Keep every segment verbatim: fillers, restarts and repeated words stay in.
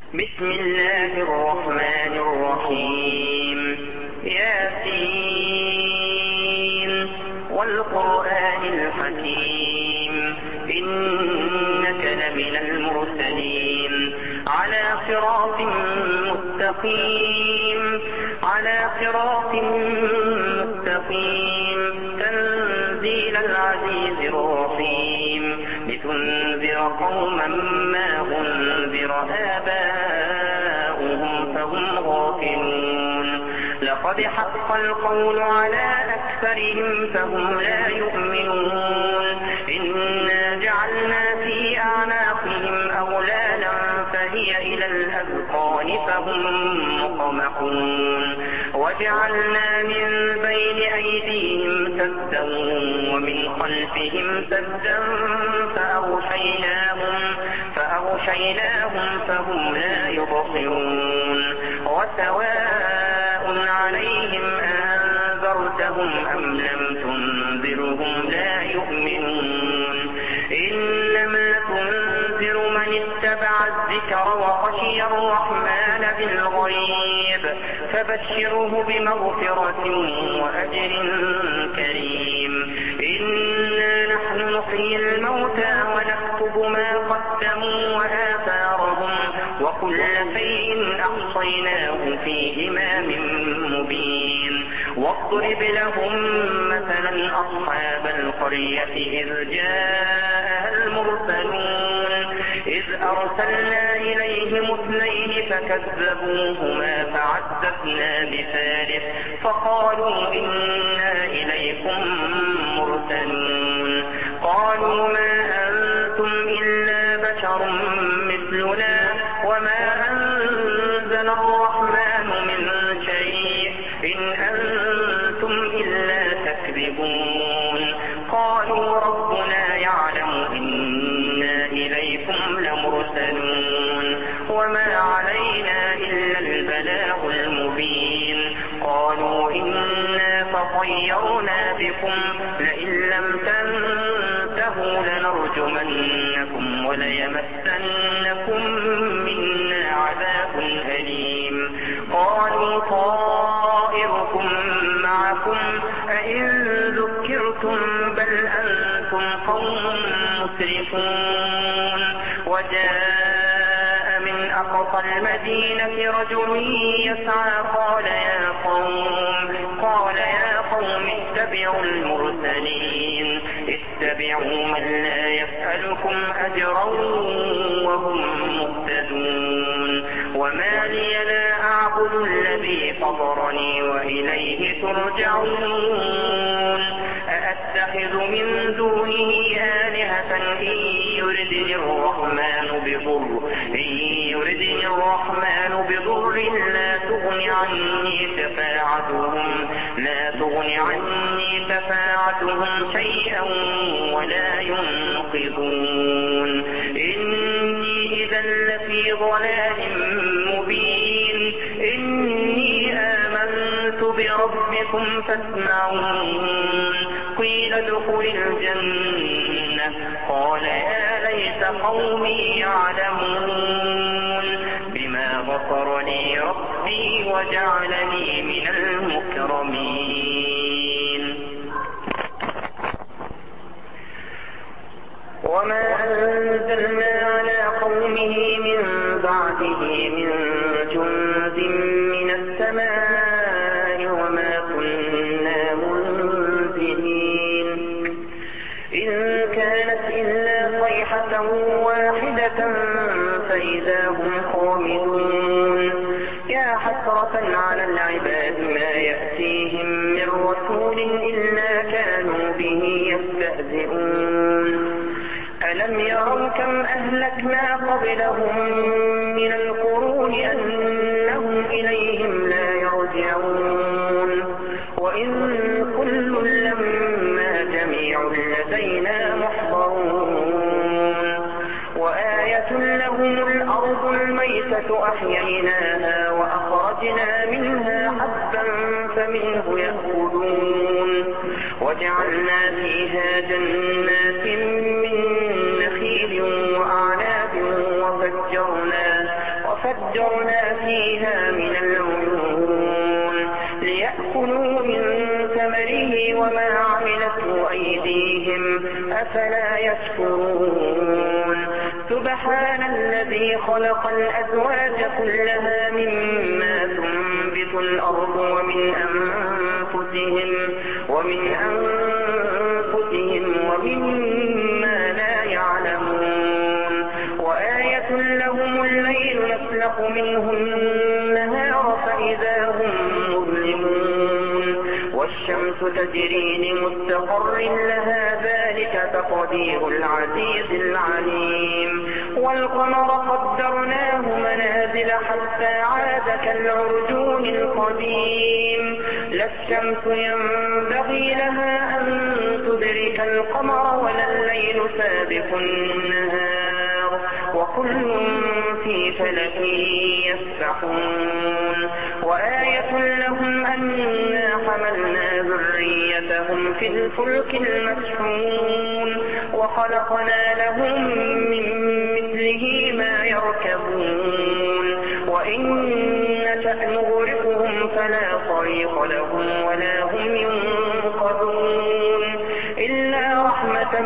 بسم الله الرحمن الرحيم. ياسين والقرآن الحكيم إنك لمن المرسلين على صراط مستقيم على صراط مستقيم تنزيل العزيز الرحيم لتنذر قوما ما أنذر آباؤهم فهم غافلون. لقد حق القول على أكثرهم فهم لا يؤمنون. إنا جعلنا في أعناقهم أغلالا فهي إلى الأذقان فهم مقمحون. وجعلنا من بين أيديهم سدا ومن خلفهم سدا فأغشيناهم فأغشيناهم فهم لا يبصرون. وسواء عليهم أنذرتهم أم لم تنذرهم لا يؤمنون. إنما تنذر من اتبع الذكر وخشي الرحمن بالغيب فبشره بمغفرة وأجر كريم. إنا نحن نحيي الموتى ونكتب ما قدموا وآثارهم وكل شيء أحصيناه في إمام مبين. واضرب لهم مثلا أصحاب القرية إذ جاءها المرسلون إذ أرسلنا إليهم اثنين فكذبوهما فعززنا بثالث فقالوا إنا إليكم مرسلون. قالوا ما أنتم إلا بشر مثلنا وما أنزل الرحمن من شيء إن أنتم إلا تكذبون. قالوا ربنا يعلم إنا إليكم لمرسلون وما علينا إلا البلاغ المبين. قالوا إنا تطيرنا بكم لئن لم تنتهوا لنرجمنكم وليمسنكم منا عذاب أليم. قالوا طائركم معكم أئن ذكرتم بل أنتم قوم مسرفون. وجاء من أقصى المدينة رجل يسعى قال يا قوم قال يا قوم اتبعوا المرسلين اتبعوا من لا يسألكم أجرا وهم مهتدون. وما لي لا أعبد الذي فطرني وإليه ترجعون. أأتخذ من دونه آلهة إن يردني الرحمن بضر إن يردني الرحمن بضر لا تغن عني شفاعتهم لا تغن عني شفاعتهم شيئا ولا ينقذون. إني إذا لفي ضلال مبين. إني آمنت بربكم فاسمعون. قيل ادخل الجنة قال يا ليت قومي يعلمون بما غفر لي ربي وجعلني من المكرمين. وما أنزلنا على قومه من بعده من جند من السماء وما كنا منزلين. إن كانت إلا صيحة واحدة فإذا هم خامدون. يا حسرة على العباد ما يأتيهم من رسول إلا كانوا به يستهزئون. ألم يروا كم أهلكنا قبلهم من القرون أنهم إليهم لا يرجعون. وإن كل لما جميع لدينا محضرون. وآية لهم الأرض الميتة أحييناها وأخرجنا منها حبا فمنه يأكلون. وجعلنا فيها جنات من نخيل وأعناب وفجرنا وفجرنا فيها من العيون ليأكلوا من ثمره وما عملته أيديهم أفلا يشكرون سبحان الذي خلق الأزواج كلها مما تنبت الأرض ومن أنفسهم ومن أنفسهم ومما لا يعلمون وآية لهم الليل نسلخ منه النهار فإذا هم مظلمون والشمس تجري لمستقر لها ذلك تقدير العزيز العليم والقمر قدرناه منازل حتى عاد كالعرجون القديم لا الشمس ينبغي لها أن تدرك القمر ولا الليل سابق النهار وكل في فلك يسبحون وآية لهم أنا حملنا ذريتهم في الفلك المشحون وخلقنا لهم من مثله ما يركبون وإن نشأ نغرقهم فلا صريخ لهم ولا هم ينقذون إلا رحمة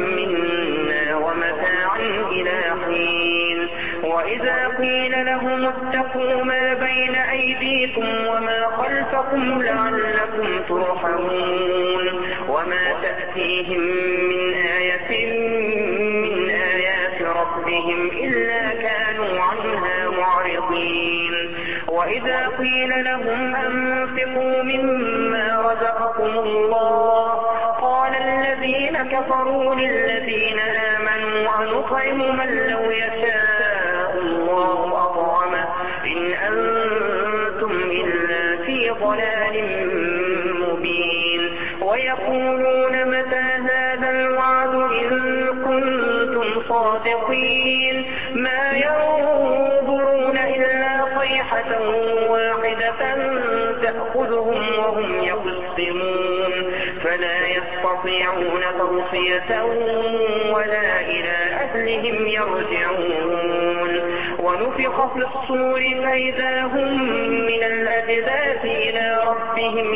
منا ومتاعا إلى حين وإذا قيل لهم اتقوا ما بين أيديكم وما خلفكم لعلكم ترحمون وما تأتيهم من آية من آيات ربهم إلا كانوا عنها معرضين وإذا قيل لهم أنفقوا مما رزقكم الله قال الذين كفروا للذين آمنوا أنطعم من لو يشاء الله أطعمه إن أنتم إلا في ضلال مبين ويقولون متى هذا الوعد إن كنتم صادقين ما ينظرون إلا صيحة واحدة تأخذهم وهم يخصمون فلا يستطيعون توصية ولا إلى أهلهم يرجعون ونفخ في الصور فإذا هم من الأجداث إلى ربهم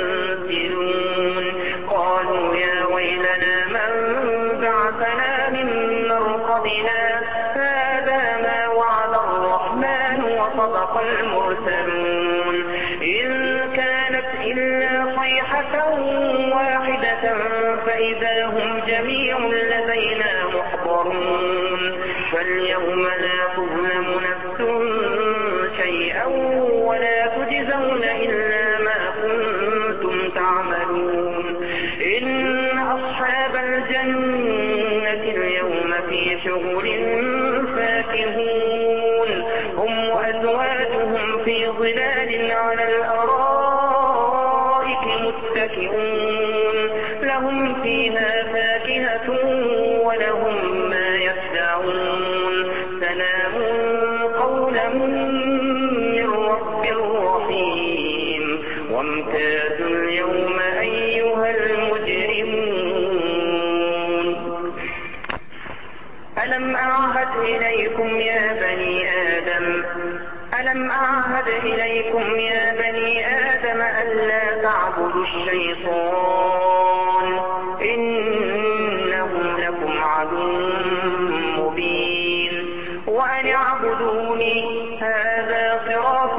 ينسلون قالوا يا ويلنا من بعثنا من مرقدنا هذا ما وعد الرحمن وصدق المرسلون إن كانت إلا صيحة واحدة فإذا هم جميع لدينا محضرون فاليوم لا تظلم نفس شيئا ولا تجزون إلا ما كنتم تعملون إن أصحاب الجنة اليوم في شغل فاكهون هم وأزواجهم في ظلال على الأرائك متكئون لهم فيها فاكهة ولهم ما يدعون سلام قولا من رب رحيم وامتازوا اليوم أيها المجرمون ألم أعهد إليكم يا بني آدم ألم أعهد إليكم يا بني آدم ألا تعبدوا الشيطان إنه لكم عدو مبين وأن اعبدوني هذا صراط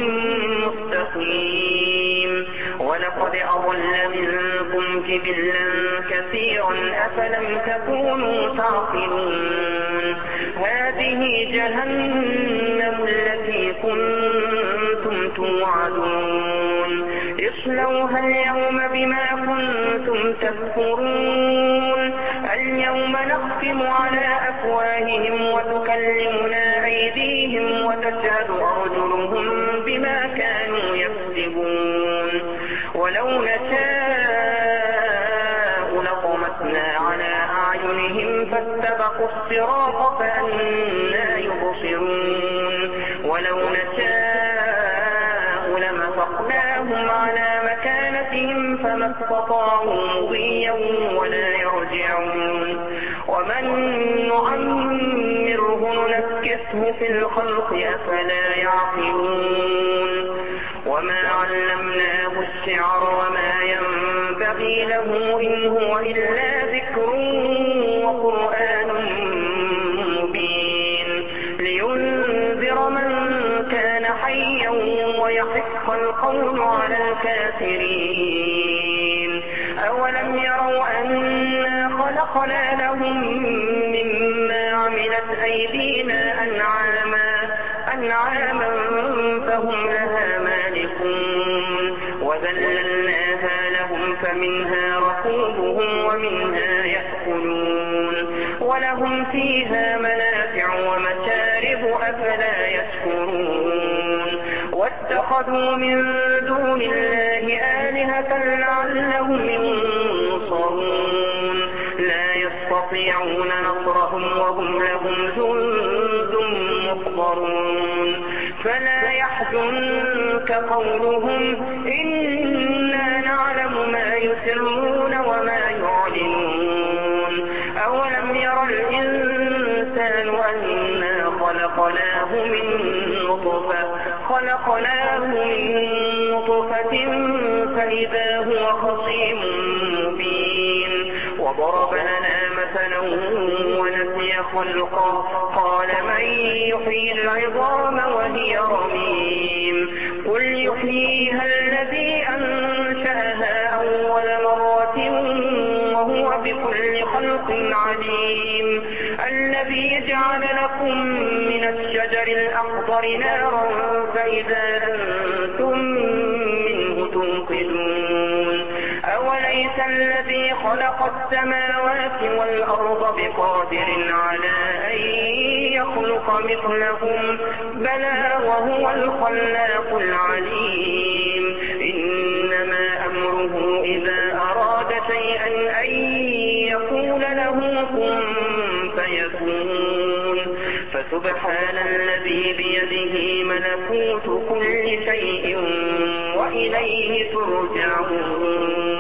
مستقيم ولقد أضل منكم جبلا كثيرا أفلم تكونوا تعقلون هذه جهنم التي كنتم توعدون اصلوها اليوم بما كنتم تكفرون اليوم نختم على أفواههم وتكلمنا أيديهم وتشهد أرجلهم بما كانوا يكسبون ولو نشاء لطمسنا على أعينهم فاستبقوا الصراط فأنى يبصرون ولو نشاء لمسخناهم على مكانتهم عليهم فما استطاعوا مضيا ولا يرجعون ومن نعمره ننكسه في الخلق أفلا يعقلون وما علمناه الشعر وما ينبغي له إن هو إلا ذكر وقرآن مبين لينذر من كان حيا ويحق القول على الكافرين أولم يروا أنا خلقنا لهم مما عملت أيدينا أنعاما أنعاما فهم لها مالكون وذللناها لهم فمنها ركوبهم ومنها يأكلون ولهم فيها منافع ومشارب أفلا يشكرون واتخذوا من دون الله آلهة لعلهم ينصرون لا يستطيعون نصرهم وهم لهم جند محضرون فلا يحزنك قولهم إنا نعلم ما يسرون وما يعلنون أولم ير الإنسان أنا خلقناه من نطفة خلقناه من نطفة فإذا هو خصيم مبين وضرب لنا مثلا ونسي خلقه قال من يحيي العظام وهي رميم قل يحييها الذي أنشأها أول مرة وهو بكل خلق عليم الذي جعل لكم من الشجر الأخضر نارا فإذا أنتم منه توقدون أوليس الذي خلق السماوات والأرض بقادر على أن يخلق مثلهم بلى وهو الخلاق العليم إنما أمره إذا أراد شيئا أن يقول له كن فيكون فسبحان الذي بيده ملكوت كل شيء وإليه ترجعون